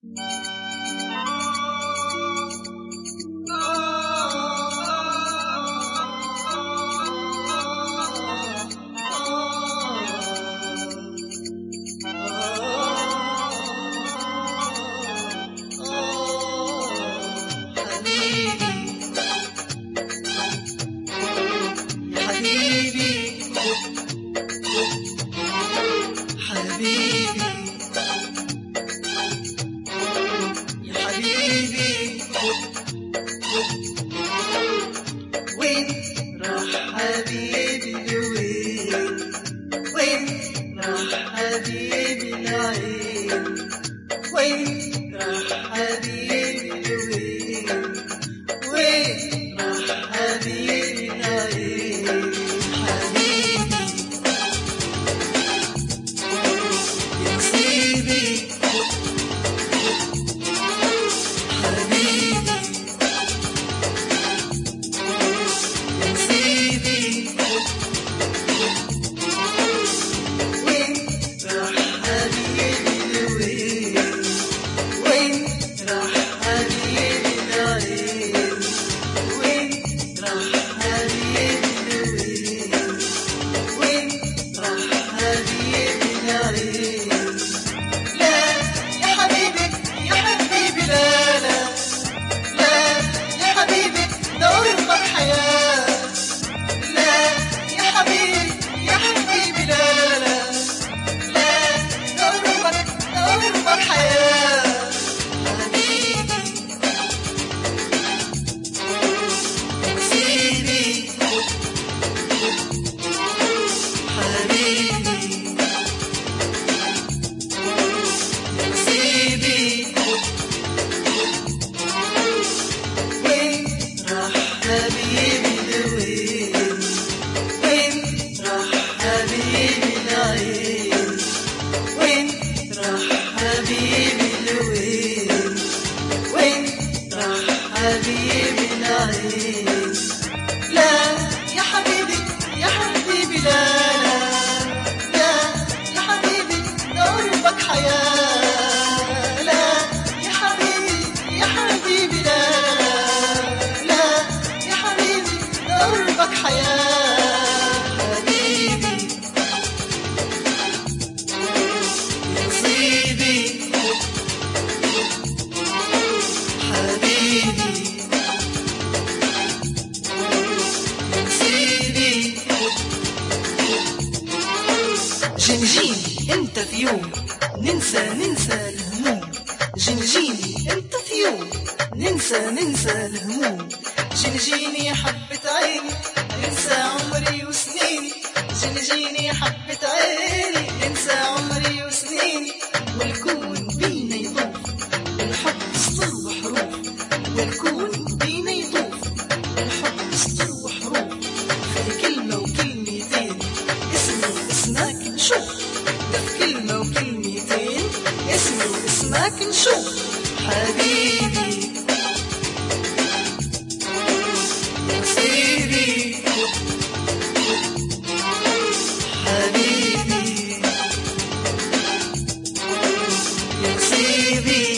وين راح حبيبي وين وين راح حبيبي العين حبيبي يا نصيبي حبيبي يا نصيبي وين راح حبيبي وين راح حبيبي العين وين راح حبيبي وين راح حبيبي العين لا يا حبيبي يا حبيبي لا لا لا يا حبيبي دورك حياة لا يا حبيبي يا حبيبي لا لا لا دورك حياة لا يا حبيبي يا حبيبي لا لا يا حبيبي دورك حياة لا يا حبيبي يا حبيبي لا لا يا حبيبي دورك حياة حبيبي يا نصيبي حبيبي جنجيني انت في يوم ننسى الهموم جنجيني انت في يوم ننسى الهموم جنجيني حبة عيني ننسى عمري وسنيني جنجيني حبة عيني ننسى عمري وسنيني والكون بينا يطوف والحب سطر وحروف والكون بينا يطوف والحب سطر وحروف خلي كلمة وكلمتين اسمي واسمك نشوف ده في كلمة وكلمتين اسمي واسمك نشوف حبيبي يا نصيبي حبيبي يا نصيبي